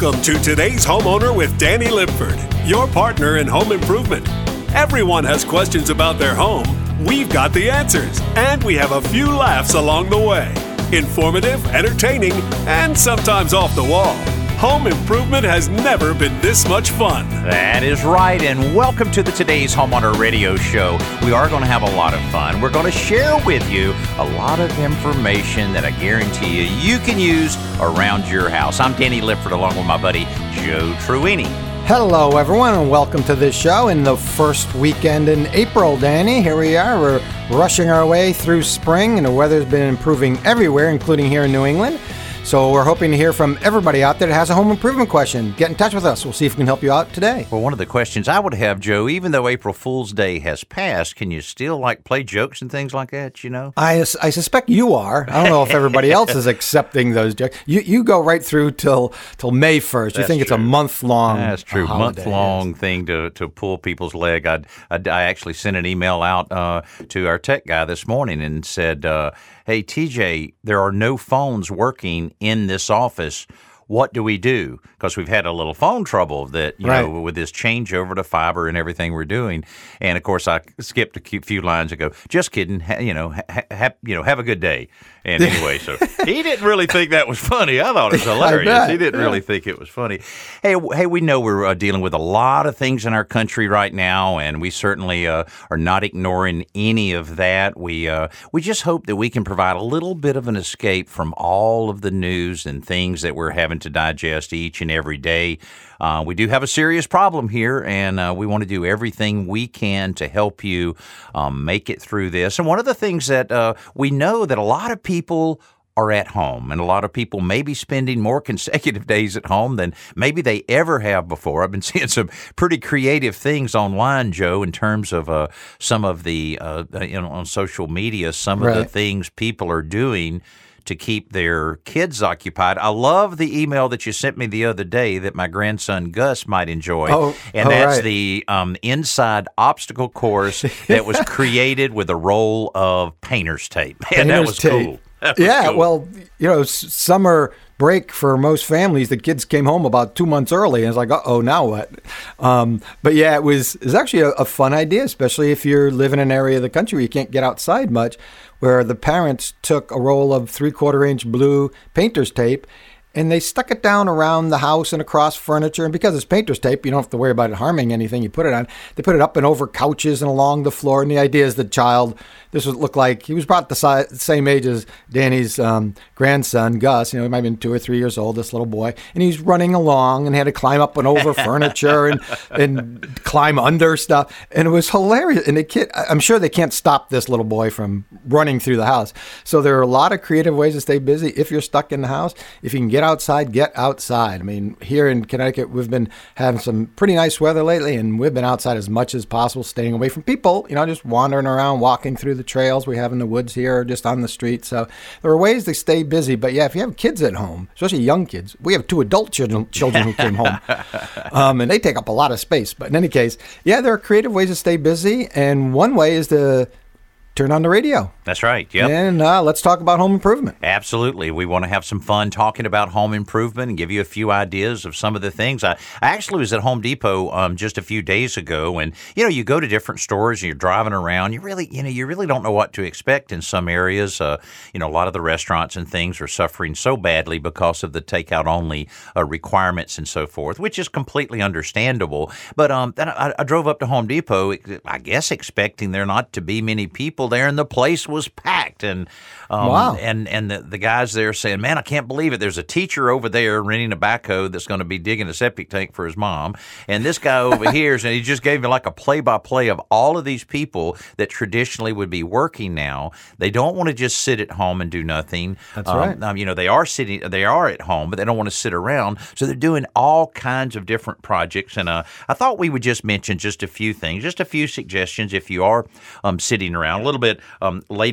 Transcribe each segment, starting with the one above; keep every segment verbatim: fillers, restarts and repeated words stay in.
Welcome to Today's Homeowner with Danny Lipford, your partner in home improvement. Everyone has questions about their home. We've got the answers, and we have a few laughs along the way. Informative, entertaining, and sometimes off the wall. Home improvement has never been this much fun. That is right, and welcome to the Today's Homeowner Radio Show. We are going to have a lot of fun. We're going to share with you a lot of information that I guarantee you you can use around your house. I'm Danny Lipford along with my buddy Joe Truini. Hello, everyone, and welcome to this show in the first weekend in April, Danny. Here we are. We're rushing our way through spring, and the weather's been improving everywhere, including here in New England. So we're hoping to hear from everybody out there that has a home improvement question. Get in touch with us. We'll see if we can help you out today. Well, one of the questions I would have, Joe, even though April Fool's Day has passed, can you still, like, play jokes and things like that, you know? I, I suspect you are. I don't know if everybody else is accepting those jokes. You you go right through till till May first. You That's think it's true. a month-long That's true. holiday, Month-long yes. thing to, to pull people's leg. I'd, I'd, I actually sent an email out uh, to our tech guy this morning and said, uh, hey, T J, there are no phones working in this office. What do we do? Because we've had a little phone trouble that, you right. know, with this changeover to fiber and everything we're doing. And, of course, I skipped a few lines and go, just kidding, ha, you know, ha, ha, you know, have a good day. And anyway, so he didn't really think that was funny. I thought it was hilarious. He didn't yeah. really think it was funny. Hey, hey, we know we're uh, dealing with a lot of things in our country right now, and we certainly uh, are not ignoring any of that. We uh, we just hope that we can provide a little bit of an escape from all of the news and things that we're having to digest each and every day. Uh, we do have a serious problem here, and uh, we want to do everything we can to help you um, make it through this. And one of the things that uh, we know that a lot of people are at home, and a lot of people may be spending more consecutive days at home than maybe they ever have before. I've been seeing some pretty creative things online, Joe, in terms of uh, some of the, uh, you know, on social media, some right. of the things people are doing to keep their kids occupied. I love the email that you sent me the other day that my grandson Gus might enjoy. Oh, and oh, that's right. the um, inside obstacle course that was created with a roll of painter's tape. Man, Painter's that was tape. cool. That was yeah, cool. well, you know, s- summer break for most families, the kids came home about two months early, and it's like, uh-oh, now what? Um, but yeah, it was, it was actually a, a fun idea, especially if you're living in an area of the country where you can't get outside much, where the parents took a roll of three-quarter inch blue painter's tape, and they stuck it down around the house and across furniture. And because it's painter's tape, you don't have to worry about it harming anything you put it on. They put it up and over couches and along the floor. And the idea is the child, this would look like, he was about the si- same age as Danny's um, grandson, Gus. You know, he might have been two or three years old, this little boy. And he's running along and had to climb up and over furniture and, and climb under stuff. And it was hilarious. And the kid, I'm sure they can't stop this little boy from running through the house. So there are a lot of creative ways to stay busy if you're stuck in the house. If you can get outside, get outside. I mean, here in Connecticut, we've been having some pretty nice weather lately, and we've been outside as much as possible, staying away from people, you know, just wandering around, walking through the trails we have in the woods here or just on the street. So there are ways to stay busy. But yeah, if you have kids at home, especially young kids, we have two adult children, children who came home, um, and they take up a lot of space. But in any case, yeah, there are creative ways to stay busy. And one way is to turn on the radio. That's right. Yep. And uh, let's talk about home improvement. Absolutely. We want to have some fun talking about home improvement and give you a few ideas of some of the things. I, I actually was at Home Depot um, just a few days ago, and, you know, you go to different stores and you're driving around. You really, you know, you really don't know what to expect in some areas. Uh, you know, a lot of the restaurants and things are suffering so badly because of the takeout only uh, requirements and so forth, which is completely understandable. But um, then I, I drove up to Home Depot, I guess expecting there not to be many people there, and the place was packed. And um, wow. and and the, the guys there saying, man, I can't believe it. There's a teacher over there renting a backhoe that's going to be digging a septic tank for his mom. And this guy over here, and he just gave me like a play-by-play of all of these people that traditionally would be working now. They don't want to just sit at home and do nothing. That's um, right. Um, you know, they are sitting, they are at home, but they don't want to sit around. So they're doing all kinds of different projects. And uh, I thought we would just mention just a few things, just a few suggestions if you are um, sitting around. A little bit um, later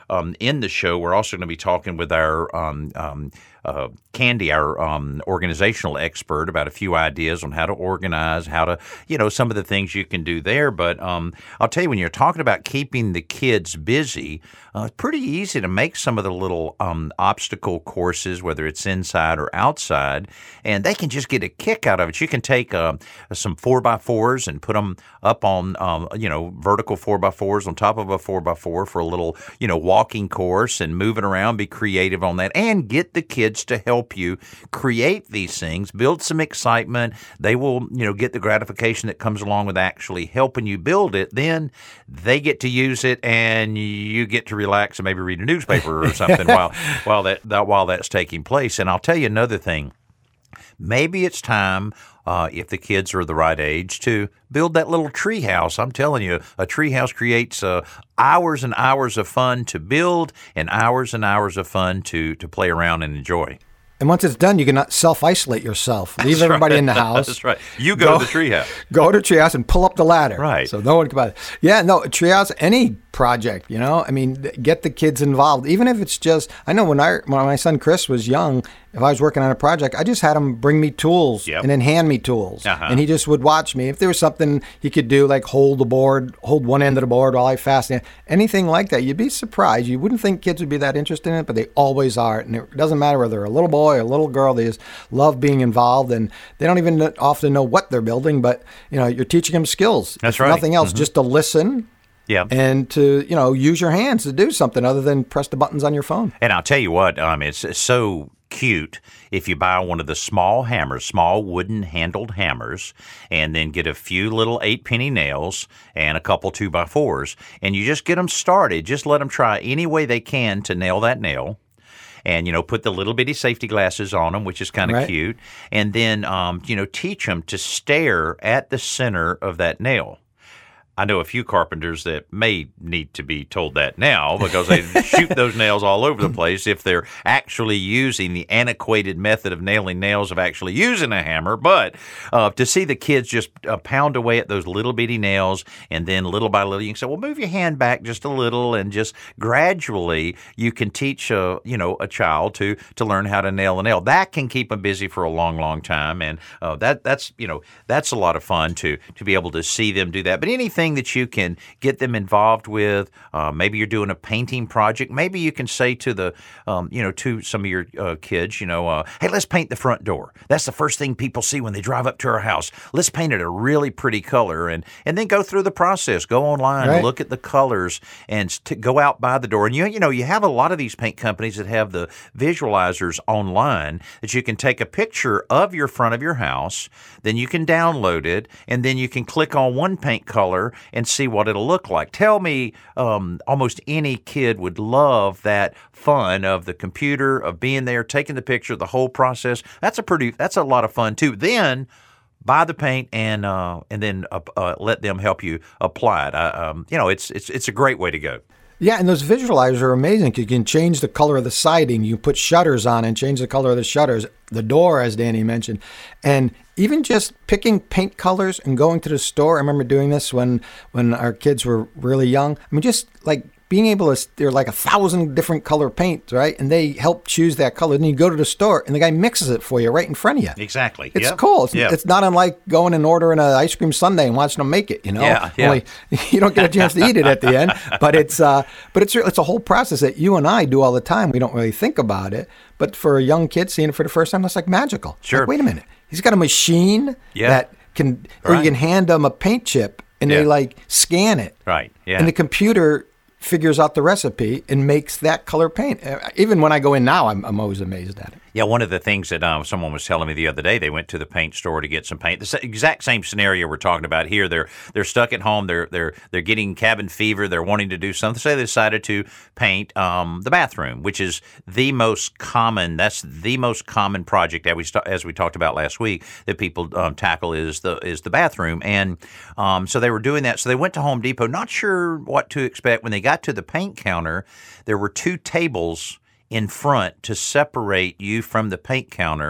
um, in the show, we're also going to be talking with our um, um, uh, Candy, our um, organizational expert, about a few ideas on how to organize, how to, you know, some of the things you can do there. But um, I'll tell you, when you're talking about keeping the kids busy, uh, it's pretty easy to make some of the little um, obstacle courses, whether it's inside or outside, and they can just get a kick out of it. You can take uh, some four by fours and put them up on, um, you know, vertical four by fours on top of a four by four for a little, you know, walking course and moving around, be creative on that, and get the kids to help you create these things, build some excitement. They will, you know, get the gratification that comes along with actually helping you build it. Then they get to use it, and you get to relax and maybe read a newspaper or something while while that, that while that's taking place. And I'll tell you another thing. Maybe it's time, uh, if the kids are the right age, to build that little tree house. I'm telling you, a tree house creates uh, hours and hours of fun to build and hours and hours of fun to, to play around and enjoy. And once it's done, you can self-isolate yourself. Leave That's everybody right. in the house. That's right. You go, go to the treehouse. Go to the treehouse and pull up the ladder. Right. So no one can buy it. Yeah, no, treehouse, any project, you know? I mean, get the kids involved. Even if it's just, I know when I when my son Chris was young, if I was working on a project, I just had him bring me tools yep. and then hand me tools. Uh-huh. And he just would watch me. If there was something he could do, like hold the board, hold one end of the board while I fasten it, anything like that, you'd be surprised. You wouldn't think kids would be that interested in it, but they always are. And it doesn't matter whether they're a little boy or a little girl, they just love being involved. And they don't even often know what they're building, but, you know, you're teaching them skills. That's if right. Nothing else, mm-hmm. just to listen. Yeah. And to, you know, use your hands to do something other than press the buttons on your phone. And I'll tell you what, um, it's, it's so cute if you buy one of the small hammers, small wooden handled hammers, and then get a few little eight penny nails and a couple two by fours, and you just get them started. Just let them try any way they can to nail that nail. And, you know, put the little bitty safety glasses on them, which is kind of right. cute. And then, um, you know, teach them to stare at the center of that nail. I know a few carpenters that may need to be told that now because they shoot those nails all over the place if they're actually using the antiquated method of nailing nails of actually using a hammer. But uh, to see the kids just uh, pound away at those little bitty nails, and then little by little you can say, well, move your hand back just a little, and just gradually you can teach a, you know, a child to to learn how to nail a nail. That can keep them busy for a long, long time, and uh, that that's you know that's a lot of fun to to be able to see them do that. But anything that you can get them involved with. Uh, maybe you're doing a painting project. Maybe you can say to the, um, you know, to some of your uh, kids, you know, uh, hey, let's paint the front door. That's the first thing people see when they drive up to our house. Let's paint it a really pretty color, and and then go through the process. Go online, right. look at the colors, and to go out by the door. And you you know, you have a lot of these paint companies that have the visualizers online that you can take a picture of your front of your house, then you can download it, and then you can click on one paint color and see what it'll look like. Tell me, um, almost any kid would love that fun of the computer, of being there, taking the picture, the whole process. That's a pretty, that's a lot of fun too. Then buy the paint and uh, and then uh, uh, let them help you apply it. I, um, you know, it's it's it's a great way to go. Yeah, and those visualizers are amazing because you can change the color of the siding. You put shutters on and change the color of the shutters, the door, as Danny mentioned. And even just picking paint colors and going to the store. I remember doing this when, when our kids were really young. I mean, just like being able to, there are like a thousand different color paints, right? And they help choose that color. Then you go to the store and the guy mixes it for you right in front of you. Exactly. It's yep. cool. It's, yep. it's not unlike going and ordering an ice cream sundae and watching them make it, you know? Yeah, yeah. Only you don't get a chance to eat it at the end. But it's uh, but it's it's a whole process that you and I do all the time. We don't really think about it. But for a young kid seeing it for the first time, that's like magical. Sure. Like, wait a minute. He's got a machine yeah. that can, or right. you can hand them a paint chip and yeah. they like scan it. Right. Yeah. And the computer figures out the recipe and makes that color paint. Even when I go in now, I'm, I'm always amazed at it. Yeah, one of the things that um, someone was telling me the other day, they went to the paint store to get some paint. The exact same scenario we're talking about here. They're they're stuck at home. They're they're they're getting cabin fever. They're wanting to do something. So they decided to paint um, the bathroom, which is the most common. That's the most common project that we st- as we talked about last week that people um, tackle is the is the bathroom. And um, so they were doing that. So they went to Home Depot, not sure what to expect. When they got to the paint counter, there were two tables in front to separate you from the paint counter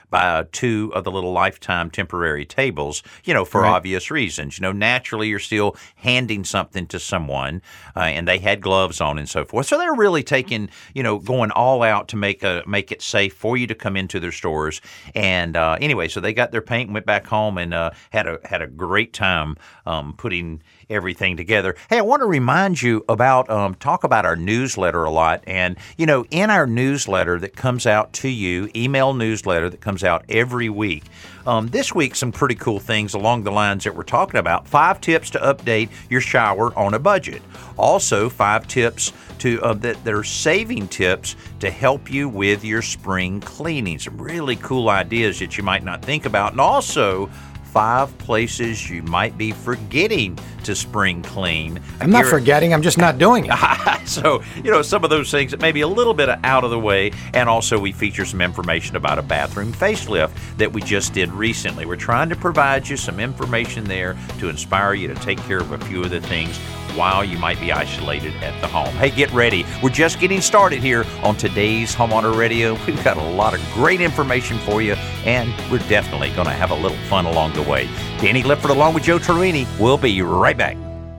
uh, two of the little lifetime temporary tables, you know, for Right. obvious reasons. You know, naturally you're still handing something to someone, uh, and they had gloves on and so forth. So they're really taking, you know, going all out to make a make it safe for you to come into their stores. And uh, anyway, so they got their paint and went back home and uh, had a had a great time um, putting everything together. Hey, I want to remind you about um, talk about our newsletter a lot. And, you know, in our newsletter that comes out to you, email newsletter that comes out every week, um, this week some pretty cool things along the lines that we're talking about. Five tips to update your shower on a budget. Also, five tips to uh, that they're saving tips to help you with your spring cleaning. Some really cool ideas that you might not think about. And also, five places you might be forgetting to spring clean. I'm not Here- forgetting. I'm just not doing it. So, you know, some of those things that may be a little bit out of the way. And also, we feature some information about a bathroom facelift that we just did recently. We're trying to provide you some information there to inspire you to take care of a few of the things while you might be isolated at the home. Hey, get ready. We're just getting started here on today's Homeowner Radio. We've got a lot of great information for you, and we're definitely going to have a little fun along the way. Danny Lipford along with Joe Torrini. We'll be right back.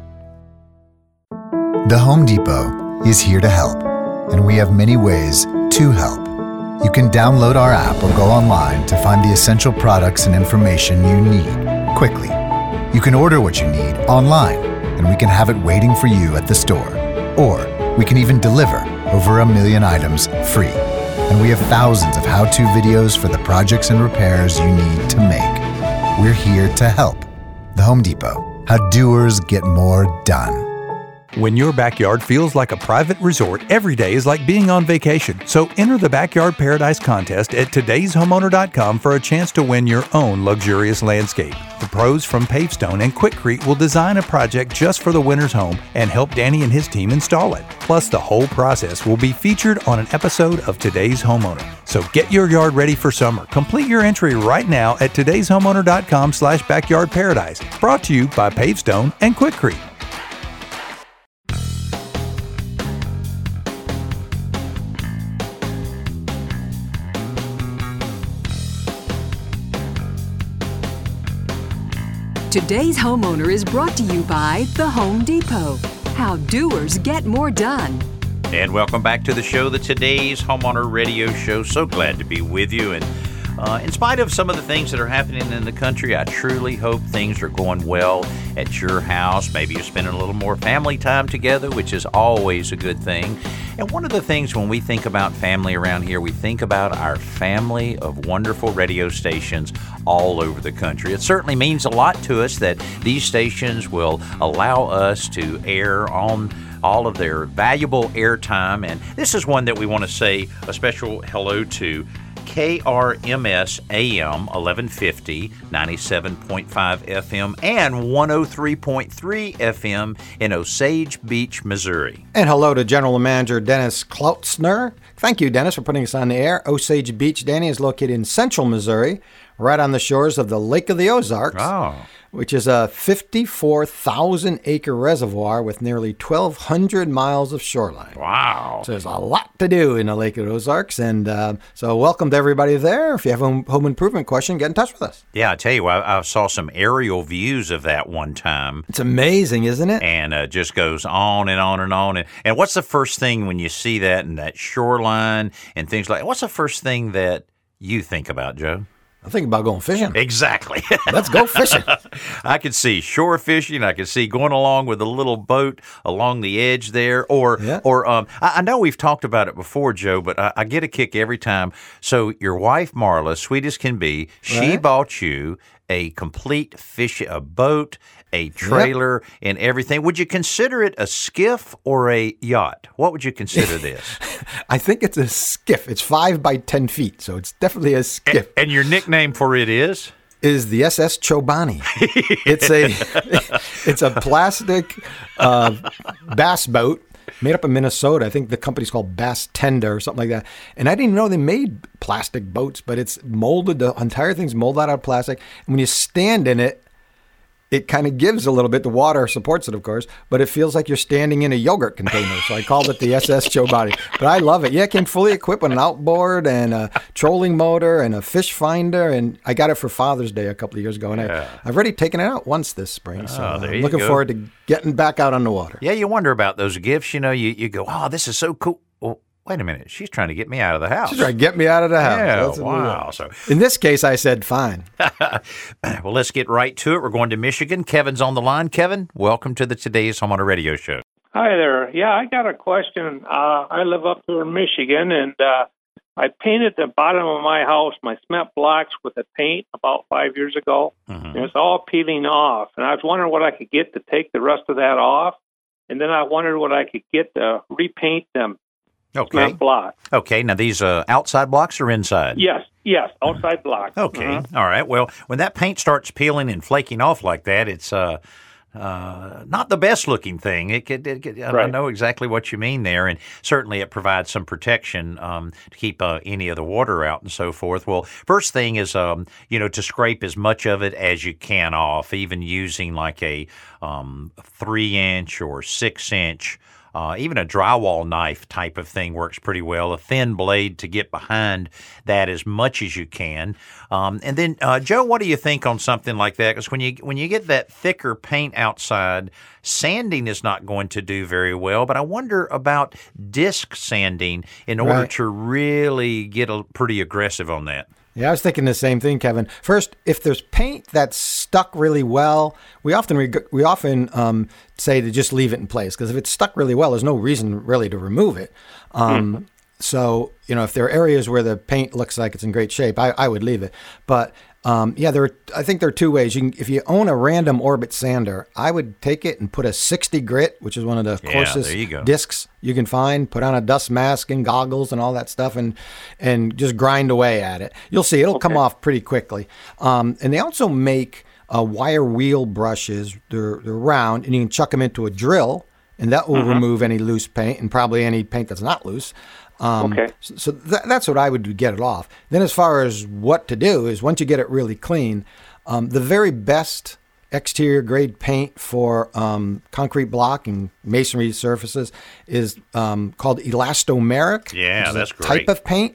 The Home Depot is here to help, and we have many ways to help. You can download our app or go online to find the essential products and information you need quickly. You can order what you need online, and we can have it waiting for you at the store. Or we can even deliver over a million items free. And we have thousands of how-to videos for the projects and repairs you need to make. We're here to help. The Home Depot. How doers get more done. When your backyard feels like a private resort, every day is like being on vacation. So enter the Backyard Paradise contest at todays homeowner dot com for a chance to win your own luxurious landscape. The pros from Pavestone and Quikrete will design a project just for the winner's home and help Danny and his team install it. Plus, the whole process will be featured on an episode of Today's Homeowner. So get your yard ready for summer. Complete your entry right now at todays homeowner dot com slash backyard paradise. Brought to you by Pavestone and Quikrete. Today's Homeowner is brought to you by The Home Depot. How doers get more done. And welcome back to the show, the Today's Homeowner Radio Show. So glad to be with you. And uh, in spite of some of the things that are happening in the country, I truly hope things are going well at your house. Maybe you're spending a little more family time together, which is always a good thing. And one of the things when we think about family around here, we think about our family of wonderful radio stations all over the country. It certainly means a lot to us that these stations will allow us to air on all of their valuable airtime. And this is one that we want to say a special hello to. K R M S A M eleven fifty, ninety-seven point five F M, and one oh three point three F M in Osage Beach, Missouri. And hello to General Manager Dennis Klautzner. Thank you, Dennis, for putting us on the air. Osage Beach, Danny, is located in central Missouri, right on the shores of the Lake of the Ozarks, Oh. which is a fifty-four thousand acre reservoir with nearly twelve hundred miles of shoreline. Wow. So there's a lot to do in the Lake of the Ozarks. And uh, so welcome to everybody there. If you have a home home improvement question, get in touch with us. Yeah, I tell you, I, I saw some aerial views of that one time. It's amazing, isn't it? And uh, just goes on and on and on. And, and what's the first thing when you see that and that shoreline and things like that? What's the first thing that you think about, Joe? I think about going fishing. Exactly. Let's go fishing. I could see shore fishing. I could see going along with a little boat along the edge there. Or, Yeah. or um, I, I know we've talked about it before, Joe, but I, I get a kick every time. So your wife, Marla, sweet as can be, she Right. bought you a complete fish, a boat, a trailer, and everything. Would you consider it a skiff or a yacht? What would you consider this? I think it's a skiff. It's five by ten feet, so it's definitely a skiff. And your nickname for it is? Is the S S Chobani. It's a it's a plastic uh, bass boat made up in Minnesota. I think the company's called Bass Tender or something like that. And I didn't know they made plastic boats, but it's molded. The entire thing's molded out of plastic. And when you stand in it, it kind of gives a little bit. The water supports it, of course, but it feels like you're standing in a yogurt container. So I called it the S S Joe Body. But I love it. Yeah, it came fully equipped with an outboard and a trolling motor and a fish finder. And I got it for Father's Day a couple of years ago. And Yeah. I, I've already taken it out once this spring. So Oh, there I'm you looking go. forward to getting back out on the water. Yeah, you wonder about those gifts. You know, you, you go, oh, this is so cool. Well, wait a minute. She's trying to get me out of the house. She's trying to get me out of the house. Yeah, That's what we wow. want. So, In this case, I said fine. well, let's get right to it. We're going to Michigan. Kevin's on the line. Kevin, welcome to the Today's Homeowner Radio Show. Hi there. Yeah, I got a question. Uh, I live up here in Michigan, and uh, I painted the bottom of my house, my cement blocks, with a paint about five years ago. Mm-hmm. And it's all peeling off. And I was wondering what I could get to take the rest of that off. And then I wondered what I could get to repaint them Okay. cement blocks. Okay. Now, these uh, outside blocks or inside? Yes, yes, outside blocks. Okay. Uh-huh. All right. Well, when that paint starts peeling and flaking off like that, it's uh, uh, not the best looking thing. It could, it could, I Right. know exactly what you mean there, and certainly it provides some protection um, to keep uh, any of the water out and so forth. Well, first thing is, um, you know, to scrape as much of it as you can off, even using like a um, three inch or six inch. Uh, even a drywall knife type of thing works pretty well. A thin blade to get behind that as much as you can. Um, and then, uh, Joe, what do you think on something like that? Because when you when you get that thicker paint outside, sanding is not going to do very well. But I wonder about disc sanding in order Right. to really get a, pretty aggressive on that. Yeah, I was thinking the same thing, Kevin. First, if there's paint that's stuck really well, we often reg- we often um, say to just leave it in place, because if it's stuck really well, there's no reason really to remove it. Um, Mm-hmm. So, you know, if there are areas where the paint looks like it's in great shape, I, I would leave it. But um, yeah, there. Are, I think there are two ways. You can, if you own a random orbit sander, I would take it and put a sixty grit, which is one of the Yeah, coarsest there you go. discs you can find. Put on a dust mask and goggles and all that stuff, and and just grind away at it. You'll see it'll come off pretty quickly. Um, and they also make uh, wire wheel brushes. They're they're round, and you can chuck them into a drill, and that will remove any loose paint and probably any paint that's not loose. Um, Okay. So, so that, that's what I would do, get it off. Then, as far as what to do is, once you get it really clean, um, the very best exterior grade paint for um, concrete block and masonry surfaces is um, called elastomeric. Yeah, which is that's a great. type of paint.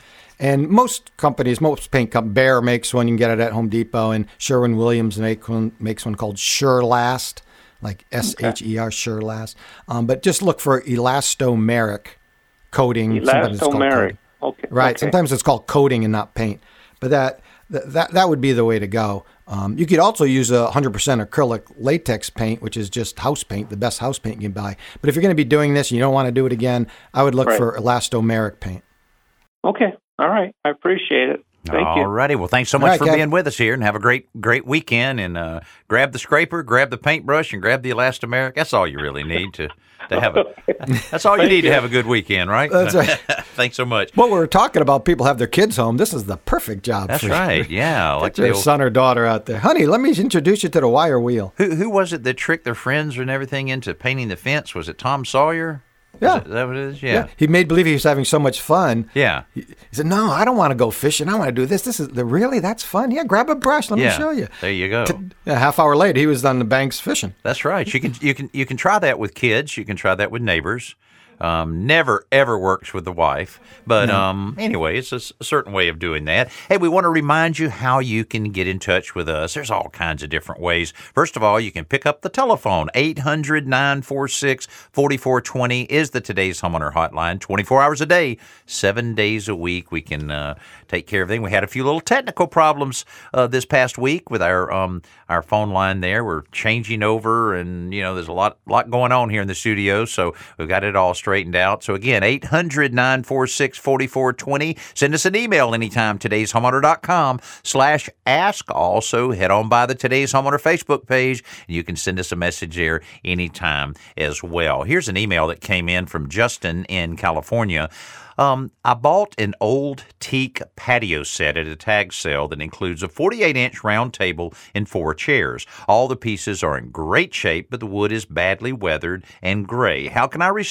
And most companies, most paint companies, Behr makes one. You can get it at Home Depot, and Sherwin-Williams make one, makes one called Sure-Last, like S H E R, Sure-Last. Um, but just look for elastomeric coating. Sometimes it's called Elastomeric. coating. Okay. Right. Okay. Sometimes it's called coating and not paint. But that that that, that would be the way to go. Um, you could also use a one hundred percent acrylic latex paint, which is just house paint, the best house paint you can buy. But if you're going to be doing this and you don't want to do it again, I would look Right. for elastomeric paint. Okay. All right. I appreciate it. Thank you. All righty. Well, thanks so much All right, for Kev. being with us here, and have a great, great weekend. And uh, grab the scraper, grab the paintbrush, and grab the elastomeric. That's all you really need to, to have a. That's all you need to have a good weekend, right? That's right. Thanks so much. Well, we're talking about people have their kids home. This is the perfect job. That's for right. Yeah. Like Get your the old- son or daughter out there. Honey, let me introduce you to the wire wheel. who who was it that tricked their friends and everything into painting the fence? Was it Tom Sawyer? Yeah. Is, it, is that what it is? Yeah. He made believe he was having so much fun. Yeah. He, he said, "No, I don't want to go fishing. I want to do this. This is the really that's fun. Yeah, grab a brush. Let Yeah. me show you." There you go. A half hour later, he was on the banks fishing. That's right. You can you can you can try that with kids. You can try that with neighbors. Um, never ever works with the wife, but um, anyway, it's a, s- a certain way of doing that. Hey, we want to remind you how you can get in touch with us. There's all kinds of different ways. First of all, you can pick up the telephone. eight hundred, nine four six, four four two zero is the Today's Homeowner Hotline. twenty-four hours a day, seven days a week. We can uh, take care of everything. We had a few little technical problems uh, this past week with our um, our phone line there. We're changing over, and you know, there's a lot lot going on here in the studio, so we've got it all straightened out. So again, eight hundred, nine four six, four four two zero. Send us an email anytime, today's homeowner dot com slash ask. Also, head on by the Today's Homeowner Facebook page, and you can send us a message there anytime as well. Here's an email that came in from Justin in California. Um, I bought an old teak patio set at a tag sale that includes a forty-eight inch round table and four chairs. All the pieces are in great shape, but the wood is badly weathered and gray. How can I restore the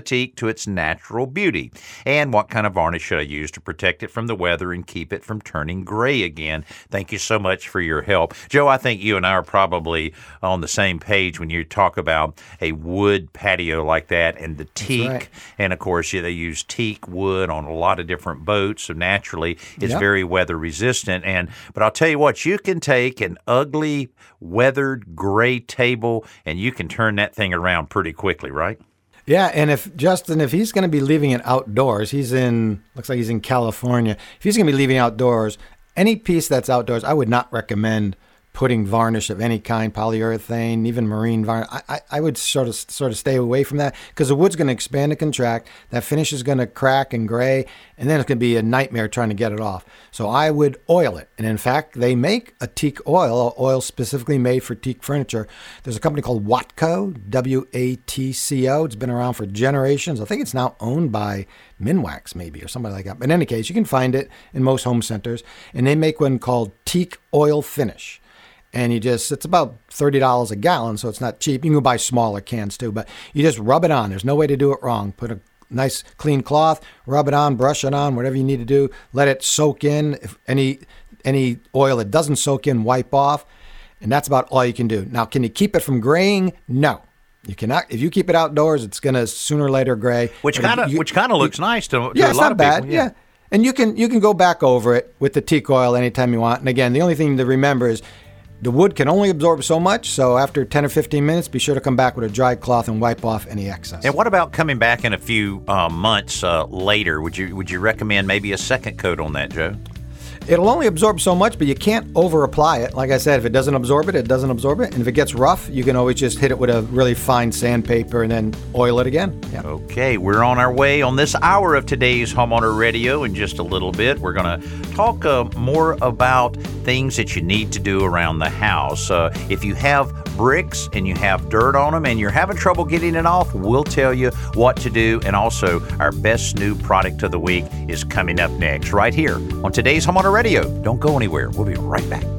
teak to its natural beauty? And what kind of varnish should I use to protect it from the weather and keep it from turning gray again? Thank you so much for your help. Joe, I think you and I are probably on the same page when you talk about a wood patio like that and the teak. right. And, of course, yeah, they use teak wood on a lot of different boats, so naturally it's Yep. very weather resistant. And But I'll tell you what, you can take an ugly, weathered gray table and you can turn that thing around pretty quickly, right? Yeah, and if Justin, if he's going to be leaving it outdoors, he's in, looks like he's in California. If he's going to be leaving outdoors, any piece that's outdoors, I would not recommend putting varnish of any kind, polyurethane, even marine varnish. I, I, I would sort of sort of stay away from that because the wood's going to expand and contract. That finish is going to crack and gray, and then it's going to be a nightmare trying to get it off. So I would oil it. And in fact, they make a teak oil, oil specifically made for teak furniture. There's a company called Watco, W A T C O. It's been around for generations. I think it's now owned by Minwax maybe or somebody like that. But in any case, you can find it in most home centers. And they make one called Teak Oil Finish. And you just, it's about thirty dollars a gallon, so it's not cheap. You can go buy smaller cans too, but you just rub it on. There's no way to do it wrong. Put a nice clean cloth, rub it on, brush it on, whatever you need to do. Let it soak in. If any any oil that doesn't soak in, wipe off. And that's about all you can do. Now, can you keep it from graying? No. You cannot. If you keep it outdoors, it's going to sooner or later gray. Which kind of which kind of looks nice to, to yeah, a it's lot not of bad. people. Yeah. And you can you can go back over it with the teak oil anytime you want. And again, the only thing to remember is the wood can only absorb so much, so after ten or fifteen minutes, be sure to come back with a dry cloth and wipe off any excess. And what about coming back in a few uh, months uh, later? Would you would you recommend maybe a second coat on that, Joe? It'll only absorb so much, but you can't over-apply it. Like I said, if it doesn't absorb it, it doesn't absorb it. And if it gets rough, you can always just hit it with a really fine sandpaper and then oil it again. Yeah. Okay, we're on our way on this hour of today's Homeowner Radio. In just a little bit, we're going to talk uh, more about things that you need to do around the house. Uh, if you have bricks and you have dirt on them and you're having trouble getting it off, we'll tell you what to do. And also, our best new product of the week is coming up next, right here on today's Homeowner Radio. Don't go anywhere. We'll be right back.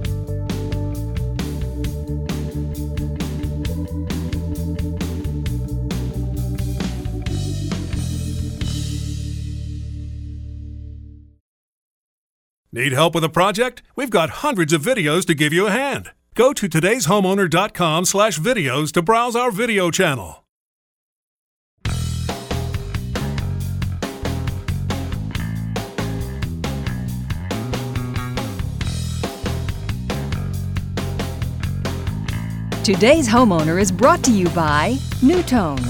Need help with a project? We've got hundreds of videos to give you a hand. Go to today's homeowner dot com slash videos to browse our video channel. Today's Homeowner is brought to you by Newtone.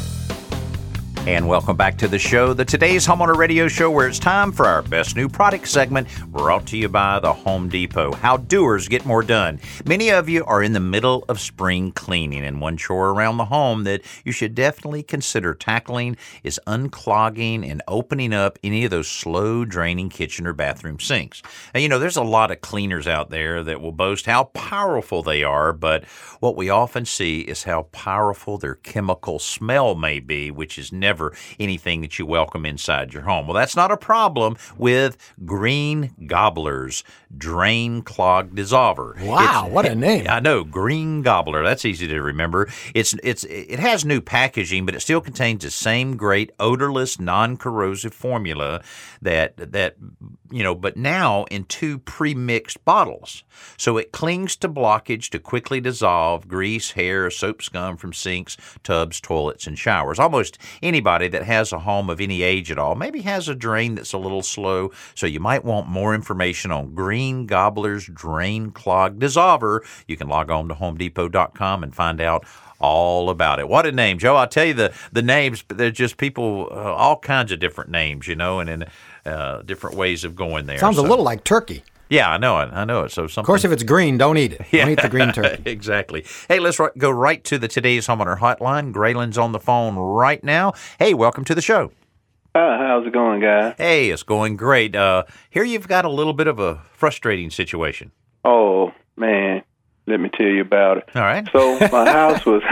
And welcome back to the show, the Today's Homeowner Radio Show, where it's time for our Best New Product segment, brought to you by the Home Depot. How doers get more done. Many of you are in the middle of spring cleaning, and one chore around the home that you should definitely consider tackling is unclogging and opening up any of those slow-draining kitchen or bathroom sinks. And, you know, there's a lot of cleaners out there that will boast how powerful they are, but what we often see is how powerful their chemical smell may be, which is never Never anything that you welcome inside your home. Well, that's not a problem with Green Gobbler's Drain Clog Dissolver. Wow, It's, what a name. I know, Green Gobbler. That's easy to remember. It's it's It has new packaging, but it still contains the same great odorless, non-corrosive formula that, that you know, but now in two pre-mixed bottles. So it clings to blockage to quickly dissolve grease, hair, soap scum from sinks, tubs, toilets, and showers. Almost anybody that has a home of any age at all maybe has a drain that's a little slow, so you might want more information on Green Gobbler's Drain Clog Dissolver. You can log on to home depot dot com and find out all about it. What a name, Joe. I'll tell you the, the names, but they're just people, uh, all kinds of different names, you know, and in uh, different ways of going there. Sounds so. a little like turkey. Yeah, I know it. I know it. So something. Of course, if it's green, don't eat it. Don't eat the green turkey. Exactly. Hey, let's r- go right to the Today's Homeowner Hotline. Graylin's on the phone right now. Hey, welcome to the show. Hi, how's it going, guys? Hey, it's going great. Uh, here you've got a little bit of a frustrating situation. Oh, man, let me tell you about it. All right. So my house was,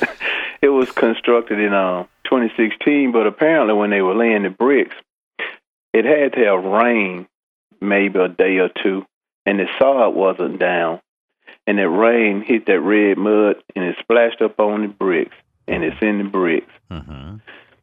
it was constructed in uh, twenty sixteen, but apparently when they were laying the bricks, it had to have rained maybe a day or two, and the sod wasn't down. And that rain hit that red mud, and it splashed up on the bricks, and it's in the bricks. Mm-hmm.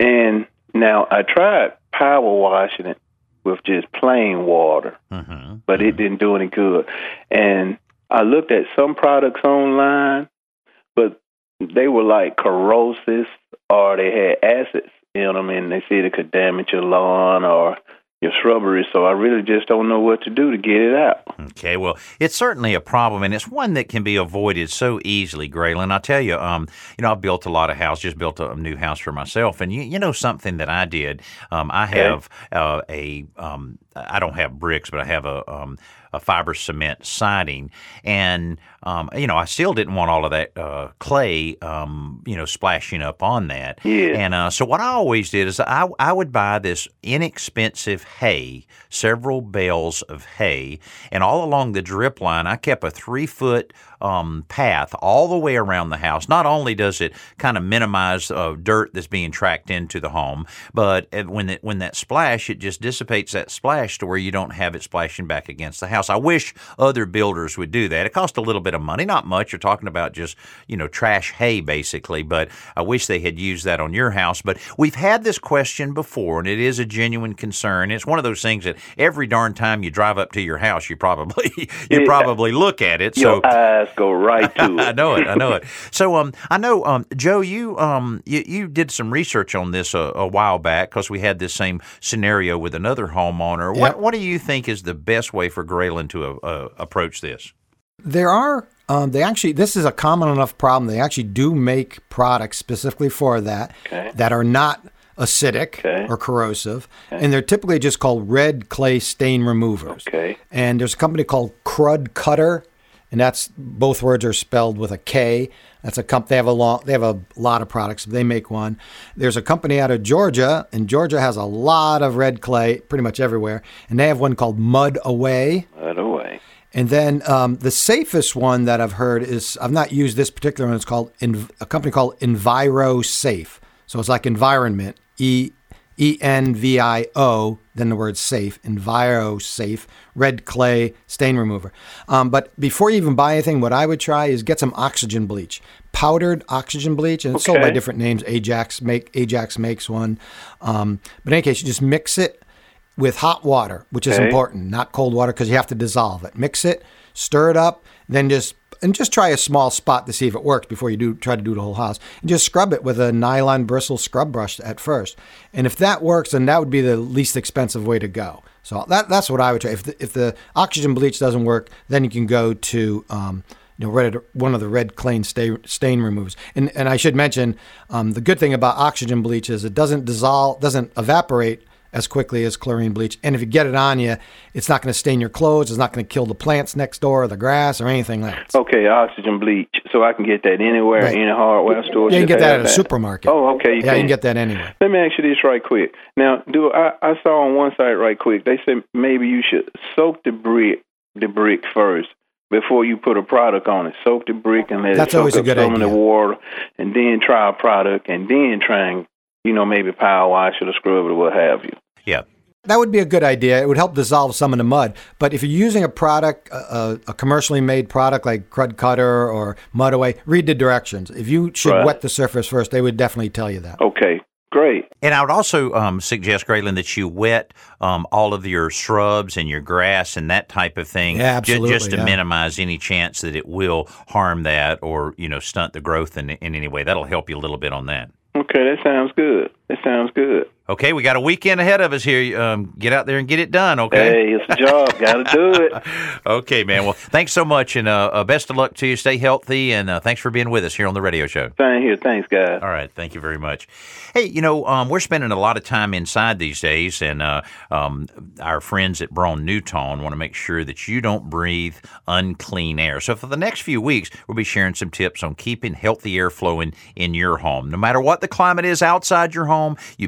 And now I tried power washing it with just plain water, Mm-hmm. but mm-hmm. it didn't do any good. And I looked at some products online, but they were like corrosive or they had acids in them, and they said it could damage your lawn or your shrubbery. So I really just don't know what to do to get it out. Okay, well, it's certainly a problem, and it's one that can be avoided so easily, Graylin. I tell you, um, you know, I've built a lot of houses, just built a new house for myself, and you, you know something that I did, um, I have uh, a, um, I don't have bricks, but I have a, um, a fiber cement siding, and um, you know, I still didn't want all of that uh, clay, um, you know, splashing up on that. Yeah. And uh, so what I always did is I I would buy this inexpensive hay, several bales of hay, and all along the drip line, I kept a three foot um, path all the way around the house. Not only does it kind of minimize uh, dirt that's being tracked into the home, but when it, when that splash, it just dissipates that splash to where you don't have it splashing back against the house. I wish other builders would do that. It costs a little bit of money, not much. You're talking about just, you know, trash hay basically, but I wish they had used that on your house. But we've had this question before, and it is a genuine concern. It's one of those things that every darn time you drive up to your house, you probably you Yeah. probably look at it. Your So eyes go right to it. I know it. I know it. So, um, I know, um, Joe, you, um, you, you did some research on this a, a while back because we had this same scenario with another homeowner. Yep. What, what do you think is the best way for Graylin to uh, uh, approach this? There are, um, they actually, this is a common enough problem. They actually do make products specifically for that Okay. that are not acidic Okay. or corrosive. And they're typically just called red clay stain removers. Okay. And there's a company called Crud Cutter, and that's, both words are spelled with a K. That's a comp. They have a long. They have a lot of products. They make one. There's a company out of Georgia, and Georgia has a lot of red clay, pretty much everywhere. And they have one called Mud Away. Right away. And then um, the safest one that I've heard is, I've not used this particular one. It's called a company called Enviro Safe. So it's like environment, E E N V I O, then the word safe, Enviro Safe, red clay stain remover. Um, but before you even buy anything, what I would try is get some oxygen bleach, powdered oxygen bleach, and it's sold by Okay. different names. Ajax make Ajax makes one. Um, but in any case, you just mix it with hot water, which is Okay. important, not cold water, because you have to dissolve it. Mix it, stir it up, then just and just try a small spot to see if it works before you do try to do the whole house. And just scrub it with a nylon bristle scrub brush at first. And if that works, then that would be the least expensive way to go. So that that's what I would try. If the, if the oxygen bleach doesn't work, then you can go to um, you know, red, one of the red clay stain, stain removers. And and I should mention um, the good thing about oxygen bleach is it doesn't dissolve, doesn't evaporate as quickly as chlorine bleach. And if you get it on you, it's not going to stain your clothes. It's not going to kill the plants next door or the grass or anything like that. Okay, oxygen bleach. So I can get that anywhere, Right. in a hardware store. Yeah, you can just get that have at a supermarket. Oh, okay. Yeah, you can get that anywhere. Let me ask you this right quick. Now, do I, I saw on one site right quick, they said maybe you should soak the brick, the brick first before you put a product on it. Soak the brick and let That's it soak always a up good some idea. of the water, and then try a product, and then try and, you know, maybe power wash it or scrub it or what have you. Yeah. That would be a good idea. It would help dissolve some of the mud. But if you're using a product, a, a commercially made product like Crud Cutter or Mud Away, read the directions. If you should Right. wet the surface first, they would definitely tell you that. Okay, great. And I would also um, suggest, Graylin, that you wet um, all of your shrubs and your grass and that type of thing, Yeah, ju- absolutely, just to yeah. minimize any chance that it will harm that or, you know, stunt the growth in, in any way. That'll help you a little bit on that. Okay, that sounds good. That sounds good. Okay, we got a weekend ahead of us here. Um, get out there and get it done, okay? Hey, it's a job. Got to do it. Okay, man. Well, thanks so much, and uh, uh, best of luck to you. Stay healthy, and uh, thanks for being with us here on the radio show. Same here. Thanks, guys. All right. Thank you very much. Hey, you know, um, we're spending a lot of time inside these days, and uh, um, our friends at Braun Newton want to make sure that you don't breathe unclean air. So for the next few weeks, we'll be sharing some tips on keeping healthy air flowing in your home. No matter what the climate is outside your home, humidity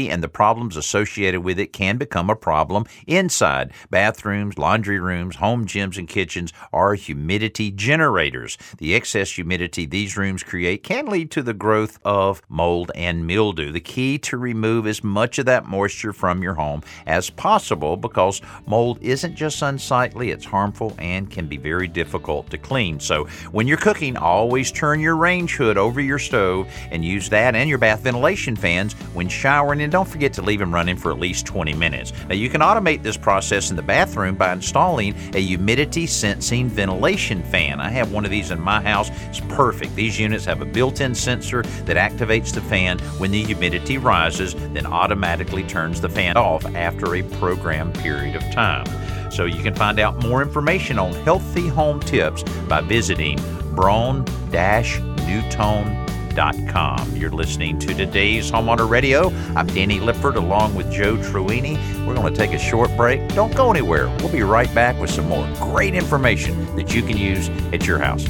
humidity and the problems associated with it can become a problem inside. Bathrooms, laundry rooms, home gyms, and kitchens are humidity generators. The excess humidity these rooms create can lead to the growth of mold and mildew. The key to remove as much of that moisture from your home as possible, because mold isn't just unsightly, it's harmful and can be very difficult to clean. So when you're cooking, always turn your range hood over your stove and use that and your bath ventilation fans when showering, and don't forget to leave them running for at least twenty minutes. Now you can automate this process in the bathroom by installing a humidity sensing ventilation fan. I have one of these in my house. It's perfect. These units have a built-in sensor that activates the fan when the humidity rises, then automatically turns the fan off after a programmed period of time. So you can find out more information on healthy home tips by visiting braun dash newtone dot com. You're listening to today's Homeowner Radio. I'm Danny Lipford along with Joe Truini. We're going to take a short break. Don't go anywhere. We'll be right back with some more great information that you can use at your house.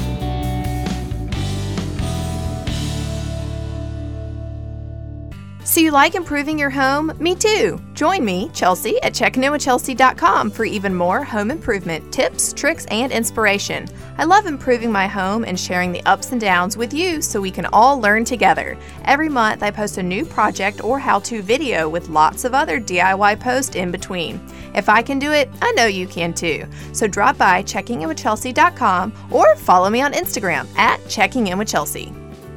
So you like improving your home? Me too. Join me, Chelsea, at checking in with chelsea dot com for even more home improvement tips, tricks, and inspiration. I love improving my home and sharing the ups and downs with you so we can all learn together. Every month I post a new project or how-to video with lots of other D I Y posts in between. If I can do it, I know you can too. So drop by checking in with chelsea dot com or follow me on Instagram at checking in with chelsea.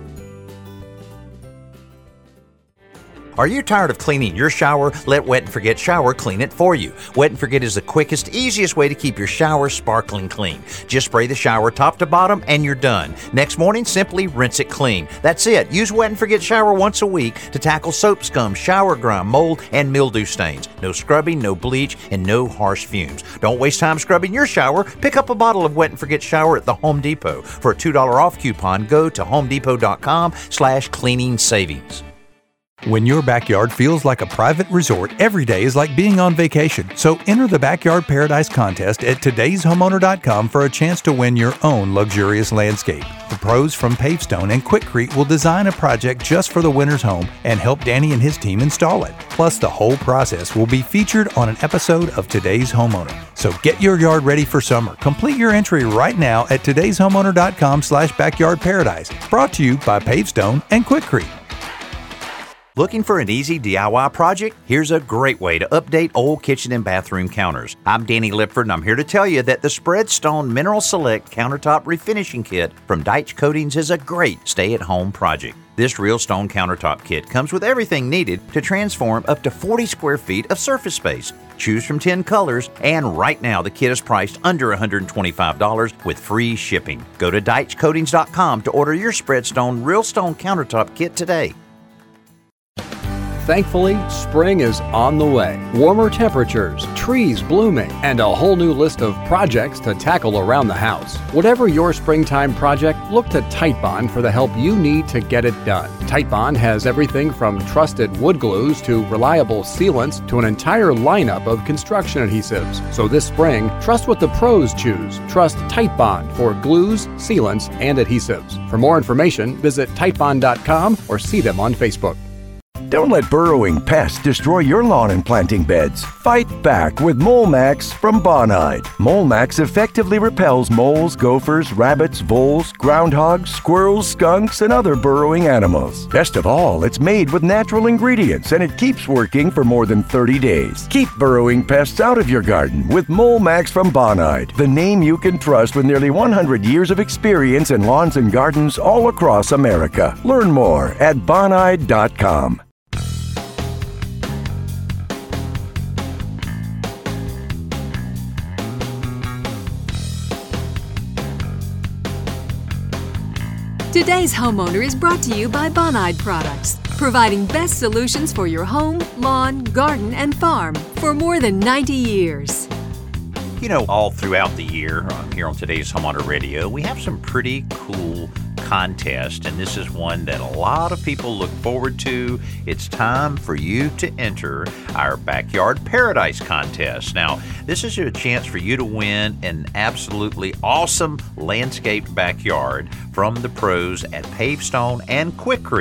Are you tired of cleaning your shower? Let Wet and Forget Shower clean it for you. Wet and Forget is the quickest, easiest way to keep your shower sparkling clean. Just spray the shower top to bottom and you're done. Next morning, simply rinse it clean. That's it. Use Wet and Forget Shower once a week to tackle soap scum, shower grime, mold, and mildew stains. No scrubbing, no bleach, and no harsh fumes. Don't waste time scrubbing your shower. Pick up a bottle of Wet and Forget Shower at the Home Depot. For a two dollars off coupon, go to homedepot dot com slash cleaning savings. When your backyard feels like a private resort, every day is like being on vacation. So enter the Backyard Paradise contest at todays homeowner dot com for a chance to win your own luxurious landscape. The pros from Pavestone and Quikrete will design a project just for the winner's home and help Danny and his team install it. Plus, the whole process will be featured on an episode of Today's Homeowner. So get your yard ready for summer. Complete your entry right now at todays homeowner dot com slash backyard paradise. Brought to you by Pavestone and Quikrete. Looking for an easy D I Y project? Here's a great way to update old kitchen and bathroom counters. I'm Danny Lipford, and I'm here to tell you that the Spreadstone Mineral Select Countertop Refinishing Kit from Deitch Coatings is a great stay-at-home project. This Real Stone Countertop Kit comes with everything needed to transform up to forty square feet of surface space. Choose from ten colors, and right now the kit is priced under one hundred twenty-five dollars with free shipping. Go to deitch coatings dot com to order your Spreadstone Real Stone Countertop Kit today. Thankfully, spring is on the way. Warmer temperatures, trees blooming, and a whole new list of projects to tackle around the house. Whatever your springtime project, look to Titebond for the help you need to get it done. Titebond has everything from trusted wood glues to reliable sealants to an entire lineup of construction adhesives. So this spring, trust what the pros choose. Trust Titebond for glues, sealants, and adhesives. For more information, visit titebond dot com or see them on Facebook. Don't let burrowing pests destroy your lawn and planting beds. Fight back with Molemax from Bonide. Molemax effectively repels moles, gophers, rabbits, voles, groundhogs, squirrels, skunks, and other burrowing animals. Best of all, it's made with natural ingredients and it keeps working for more than thirty days. Keep burrowing pests out of your garden with Molemax from Bonide, the name you can trust with nearly one hundred years of experience in lawns and gardens all across America. Learn more at bonide dot com. Today's Homeowner is brought to you by Bonide Products, providing best solutions for your home, lawn, garden, and farm for more than ninety years. You know, all throughout the year, uh, here on Today's Homeowner Radio, we have some pretty cool contests, and this is one that a lot of people look forward to. It's time for you to enter our Backyard Paradise contest. Now, this is a chance for you to win an absolutely awesome landscaped backyard from the pros at Pavestone and Quikrete.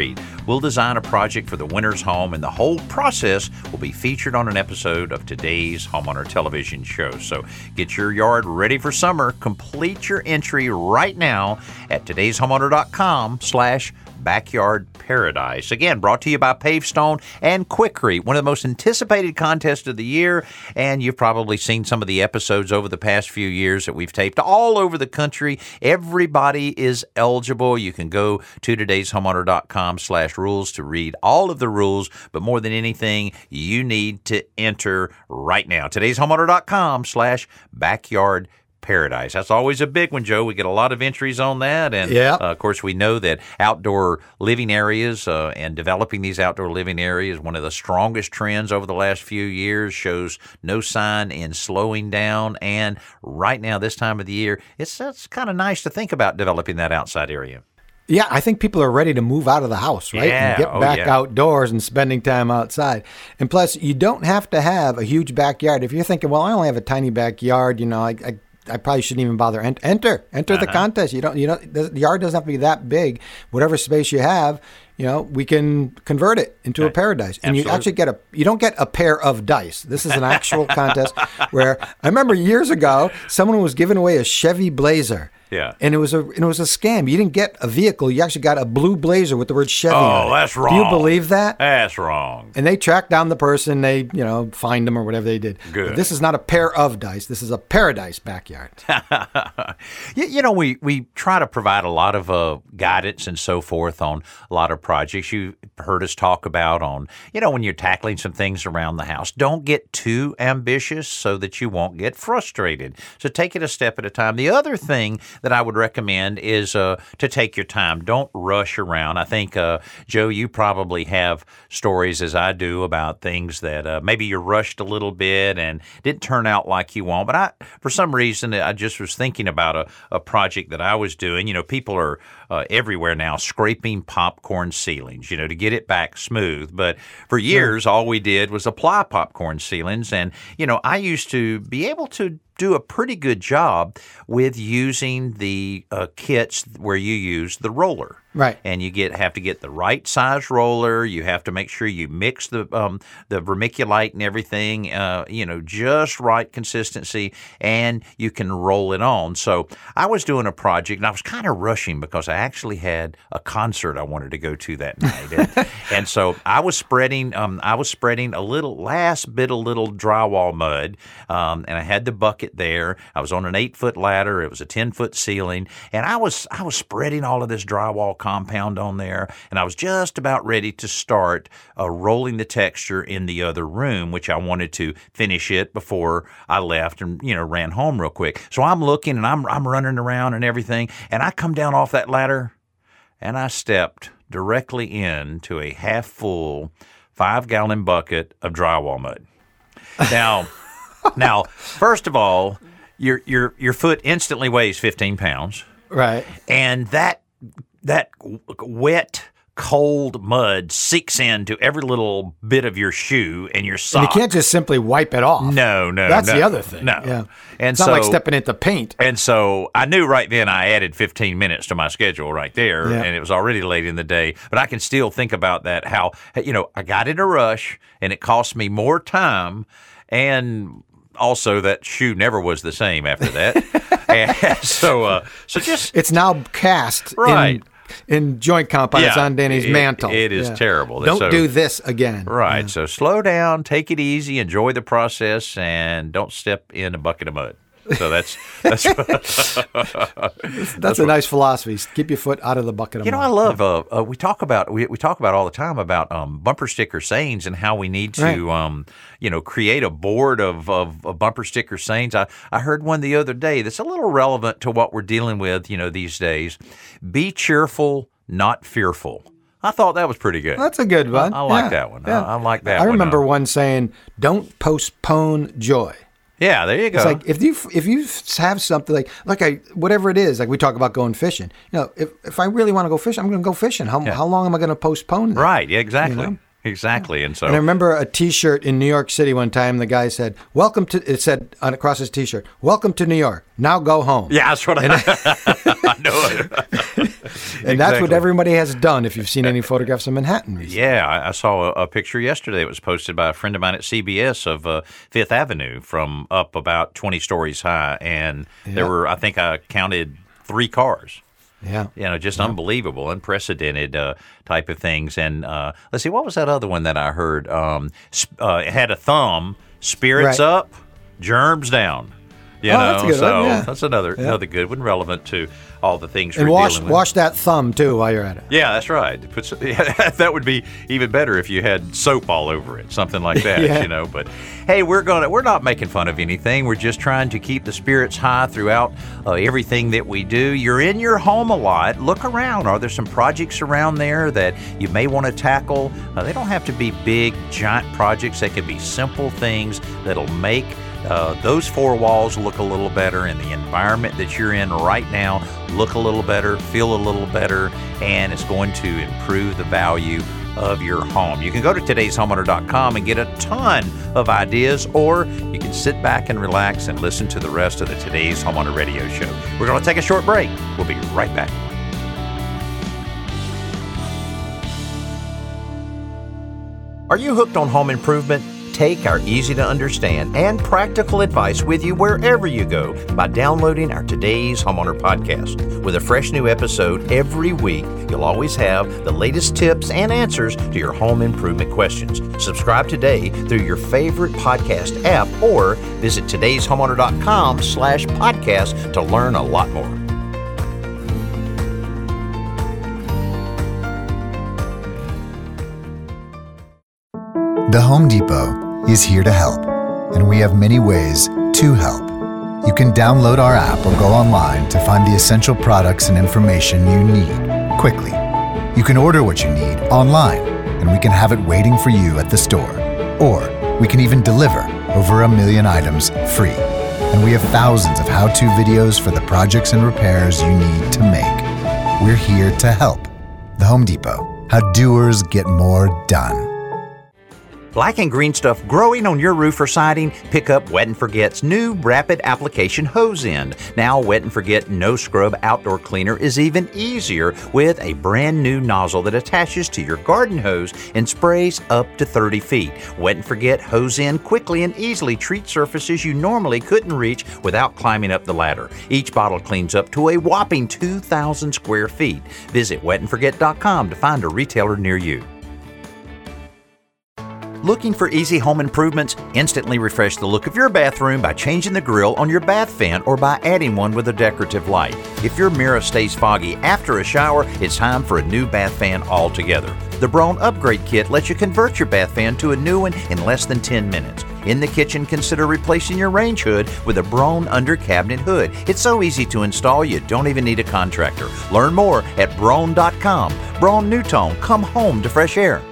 We'll design a project for the winner's home, and the whole process will be featured on an episode of today's Homeowner television show. So get your yard ready for summer. Complete your entry right now at today's homeowner dot com slash Backyard Paradise. Again, brought to you by Pavestone and Quikrete, one of the most anticipated contests of the year. And you've probably seen some of the episodes over the past few years that we've taped all over the country. Everybody is eligible. You can go to today's homeowner dot com slash rules to read all of the rules. But more than anything, you need to enter right now. today's homeowner dot com slash Backyard Paradise. That's always a big one, Joe. We get a lot of entries on that. And, yeah. uh, of course, we know that outdoor living areas uh, and developing these outdoor living areas, one of the strongest trends over the last few years, shows no sign in slowing down. And right now, this time of the year, it's, it's kind of nice to think about developing that outside area. Yeah, I think people are ready to move out of the house, right? Yeah. And get Oh, back yeah. outdoors and spending time outside. And plus, you don't have to have a huge backyard. If you're thinking, well, I only have a tiny backyard, you know, I, I I probably shouldn't even bother. Ent- enter, enter the Uh-huh. contest. You don't, you don't. The yard doesn't have to be that big. Whatever space you have, you know, we can convert it into a paradise. And you Absolutely. actually get a. You don't get a pair of dice. This is an actual contest where I remember years ago someone was giving away a Chevy Blazer. Yeah. And it was a and it was a scam. You didn't get a vehicle. You actually got a blue Blazer with the word Chevy on Oh, it. that's wrong. Do you believe that? That's wrong. And they tracked down the person. They, you know, fined them or whatever they did. Good. But this is not a pair of dice. This is a paradise backyard. you, you know, we, we try to provide a lot of uh, guidance and so forth on a lot of projects. You heard us talk about on, you know, when you're tackling some things around the house, don't get too ambitious so that you won't get frustrated. So take it a step at a time. The other thing that I would recommend is uh, to take your time. Don't rush around. I think, uh, Joe, you probably have stories, as I do, about things that uh, maybe you rushed a little bit and didn't turn out like you want. But I, for some reason, I just was thinking about a, a project that I was doing. You know, people are uh, everywhere now scraping popcorn ceilings, you know, to get it back smooth. But for years, all we did was apply popcorn ceilings. And, you know, I used to be able to do a pretty good job with using the uh, kits where you use the roller. Right. And you get have to get the right size roller. You have to make sure you mix the um, the vermiculite and everything, uh, you know, just right consistency, and you can roll it on. So I was doing a project, and I was kind of rushing because I actually had a concert I wanted to go to that night, and, and so I was spreading um, I was spreading a little last bit of little drywall mud, um, and I had the bucket there. I was on an eight foot ladder. It was a ten foot ceiling, and I was I was spreading all of this drywall compound on there, and I was just about ready to start uh, rolling the texture in the other room, which I wanted to finish it before I left and, you know, ran home real quick. So I'm looking and I'm I'm running around and everything, and I come down off that ladder, and I stepped directly into a half full five gallon bucket of drywall mud. Now, now, first of all, your your your foot instantly weighs fifteen pounds, Right. and that that wet, cold mud seeks into every little bit of your shoe and your sock. And you can't just simply wipe it off. No, no, That's no, the other thing. No, Yeah. and It's so not like stepping into paint. and so I knew right then I added fifteen minutes to my schedule right there, Yeah. and it was already late in the day. But I can still think about that. How, you know, I got in a rush, and it cost me more time, and also that shoe never was the same after that. and so, uh, so just It's now cast Right. in, in joint compound. It's Yeah, on Danny's it- mantle. it is Yeah. terrible. Don't So- do this again. Right. So slow down, take it easy, enjoy the process, and don't step in a bucket of mud. So that's that's That's a nice philosophy. Keep your foot out of the bucket of you know I mud. love uh, uh, we talk about we, we talk about all the time about um, bumper sticker sayings and how we need to Right. um, you know create a board of, of, of bumper sticker sayings. I, I heard one the other day that's a little relevant to what we're dealing with you know these days. Be cheerful, not fearful. I thought that was pretty good. That's a good one. I, I like Yeah. that one. Yeah. I, I like that I one. remember Uh, one saying, "Don't postpone joy." Yeah, there you go. It's like if you if you have something like like I whatever it is, like we talk about going fishing. You know, if if I really want to go fishing, I'm going to go fishing. How Yeah. how long am I going to postpone that? Right, yeah, exactly. You know? exactly. And so, and I remember a T-shirt in New York City one time. The guy said, "Welcome to." It said on across his T-shirt, "Welcome to New York. Now go home." Yeah, that's what and I, I know it. And Exactly. that's what everybody has done. If you've seen any photographs of Manhattan recently. Yeah, I, I saw a, a picture yesterday that was posted by a friend of mine at C B S of uh, Fifth Avenue from up about twenty stories high, and Yeah. there were, I think, I counted three cars. Yeah. You know, just Yeah. unbelievable, unprecedented uh, type of things. And uh, let's see, what was that other one that I heard? Um, sp- uh, it had a thumb, spirits Right. up, germs down. You Oh, know, that's a good so one, yeah. that's another Yeah. another good one, relevant to all the things And we're wash dealing with. wash that thumb too while you're at it. Yeah, that's right. Put some, yeah, that would be even better if you had soap all over it, something like that. Yeah. You know, but hey, we're gonna we're not making fun of anything. We're just trying to keep the spirits high throughout uh, everything that we do. You're in your home a lot. Look around. Are there some projects around there that you may want to tackle? Uh, they don't have to be big, giant projects. They can be simple things that'll make Uh, those four walls look a little better, and the environment that you're in right now look a little better, feel a little better, and it's going to improve the value of your home. You can go to today's homeowner dot com and get a ton of ideas, or you can sit back and relax and listen to the rest of the Today's Homeowner Radio Show. We're going to take a short break. We'll be right back. Are you hooked on home improvement? Take our easy-to-understand and practical advice with you wherever you go by downloading our Today's Homeowner podcast. With a fresh new episode every week, you'll always have the latest tips and answers to your home improvement questions. Subscribe today through your favorite podcast app or visit today's homeowner dot com slash podcast to learn a lot more. The Home Depot is here to help, and we have many ways to help. You can download our app or go online to find the essential products and information you need quickly. You can order what you need online, and we can have it waiting for you at the store. Or we can even deliver over a million items free. And we have thousands of how-to videos for the projects and repairs you need to make. We're here to help. The Home Depot. How doers get more done. Black and green stuff growing on your roof or siding? Pick up Wet and Forget's new rapid application hose end. Now Wet and Forget No Scrub Outdoor Cleaner is even easier with a brand new nozzle that attaches to your garden hose and sprays up to thirty feet. Wet and Forget hose end quickly and easily treats surfaces you normally couldn't reach without climbing up the ladder. Each bottle cleans up to a whopping two thousand square feet. Visit wet and forget dot com to find a retailer near you. Looking for easy home improvements? Instantly refresh the look of your bathroom by changing the grill on your bath fan or by adding one with a decorative light. If your mirror stays foggy after a shower, it's time for a new bath fan altogether. The Braun Upgrade Kit lets you convert your bath fan to a new one in less than ten minutes. In the kitchen, consider replacing your range hood with a Braun under cabinet hood. It's so easy to install, you don't even need a contractor. Learn more at braun dot com. Braun NuTone, come home to fresh air.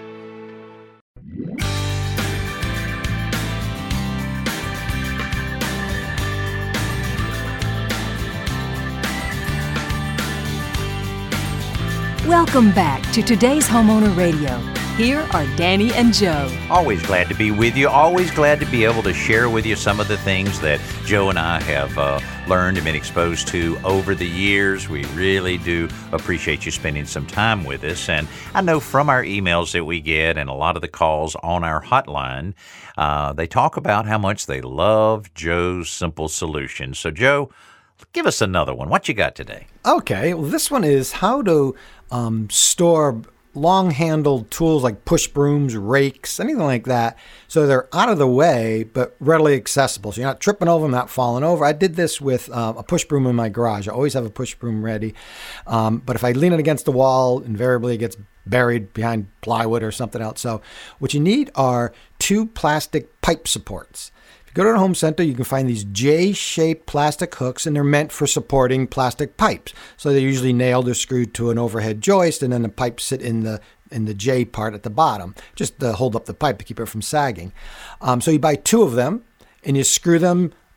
Welcome back to Today's Homeowner Radio. Here are Danny and Joe. Always glad to be with you. Always glad to be able to share with you some of the things that Joe and I have uh, learned and been exposed to over the years. We really do appreciate you spending some time with us. And I know from our emails that we get and a lot of the calls on our hotline, uh, they talk about how much they love Joe's simple solutions. So, Joe, give us another one. What you got today? Okay, well, this one is how to um, store long-handled tools like push brooms, rakes, anything like that, so they're out of the way but readily accessible. So you're not tripping over them, not falling over. I did this with uh, a push broom in my garage. I always have a push broom ready, um, but if I lean it against the wall, invariably it gets buried behind plywood or something else. So what you need are two plastic pipe supports. Go to the home center, you can find these J-shaped plastic hooks, and they're meant for supporting plastic pipes. So they're usually nailed or screwed to an overhead joist, and then the pipes sit in the in the J part at the bottom, just to hold up the pipe to keep it from sagging. Um, so you buy two of them, and you screw them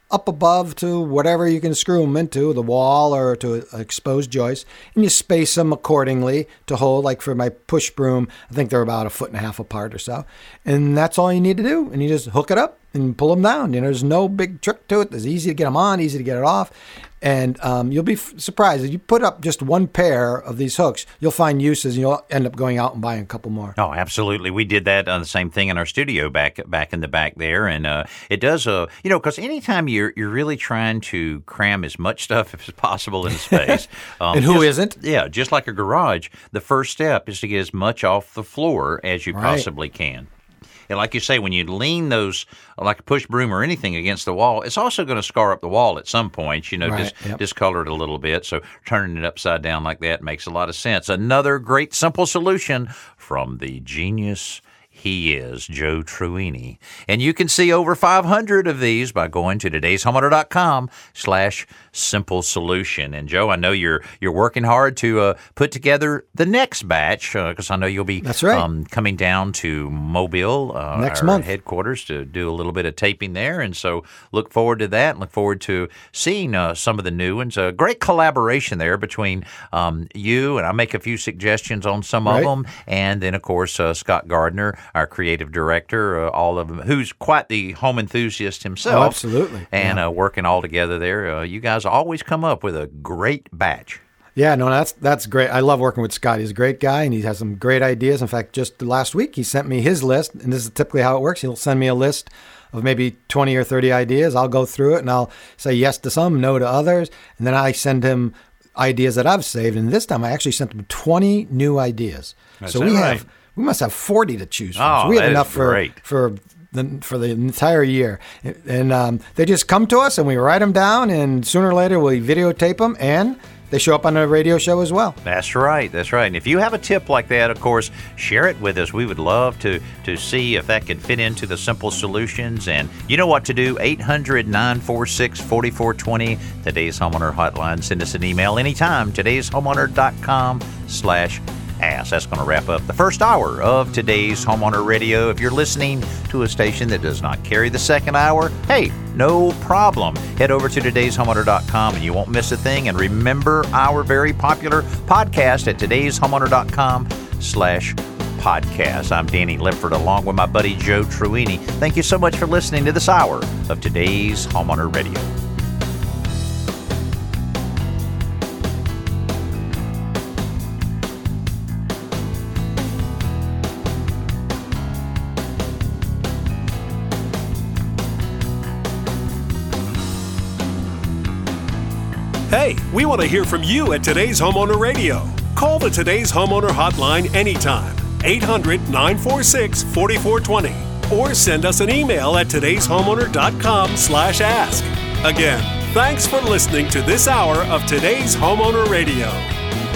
up above to whatever you can screw them into, the wall or to an exposed joist, and you space them accordingly to hold. Like for my push broom, I think they're about a foot and a half apart or so. And that's all you need to do. And you just hook it up and pull them down. You know, there's no big trick to it. It's easy to get them on, easy to get it off. And um, you'll be f- surprised. If you put up just one pair of these hooks, you'll find uses and you'll end up going out and buying a couple more. Oh, absolutely. We did that on the same thing in our studio back back in the back there. And uh, it does, uh, you know, because anytime you're, you're really trying to cram as much stuff as possible in space. Um, and who just, isn't? Yeah, just like a garage, the first step is to get as much off the floor as you Right. possibly can. And like you say, when you lean those, like a push broom or anything against the wall, it's also going to scar up the wall at some point, you know, Right, dis- yep. discolor it a little bit. So turning it upside down like that makes a lot of sense. Another great simple solution from the genius he is, Joe Truini. And you can see over five hundred of these by going to today's homeowner dot com slash simple solution. And Joe, I know you're you're working hard to uh, put together the next batch because uh, I know you'll be That's right. um, coming down to Mobile, uh, Next our month. headquarters, to do a little bit of taping there. And so look forward to that and look forward to seeing uh, some of the new ones. A great collaboration there between um, you, and I make a few suggestions on some Right. of them. And then, of course, uh, Scott Gardner, our creative director, uh, all of them, who's quite the home enthusiast himself. Oh, absolutely. And Yeah. uh, working all together there. Uh, you guys always come up with a great batch. Yeah, no, that's that's great. I love working with Scott. He's a great guy, and he has some great ideas. In fact, just last week, he sent me his list, and this is typically how it works. He'll send me a list of maybe twenty or thirty ideas. I'll go through it, and I'll say yes to some, no to others, and then I send him ideas that I've saved. And this time, I actually sent him twenty new ideas. That's so we right. have we must have forty to choose from. Oh, so we have that is enough for great. for the for the entire year, and um, they just come to us, and we write them down, and sooner or later we videotape them, and they show up on a radio show as well. That's right. That's right. And if you have a tip like that, of course, share it with us. We would love to to see if that can fit into the simple solutions. And you know what to do. eight hundred, nine four six, four four two zero. Today's Homeowner Hotline. Send us an email anytime. today's homeowner dot com slash ask. That's going to wrap up the first hour of Today's Homeowner Radio. If you're listening to a station that does not carry the second hour, hey, no problem. Head over to today's homeowner dot com and you won't miss a thing. And remember our very popular podcast at today's homeowner dot com slash podcast. I'm Danny Lipford along with my buddy Joe Truini. Thank you so much for listening to this hour of Today's Homeowner Radio. Hey, we want to hear from you at Today's Homeowner Radio. Call the Today's Homeowner hotline anytime, eight hundred, nine four six, four four two zero, or send us an email at today's homeowner dot com slash ask. Again, thanks for listening to this hour of Today's Homeowner Radio.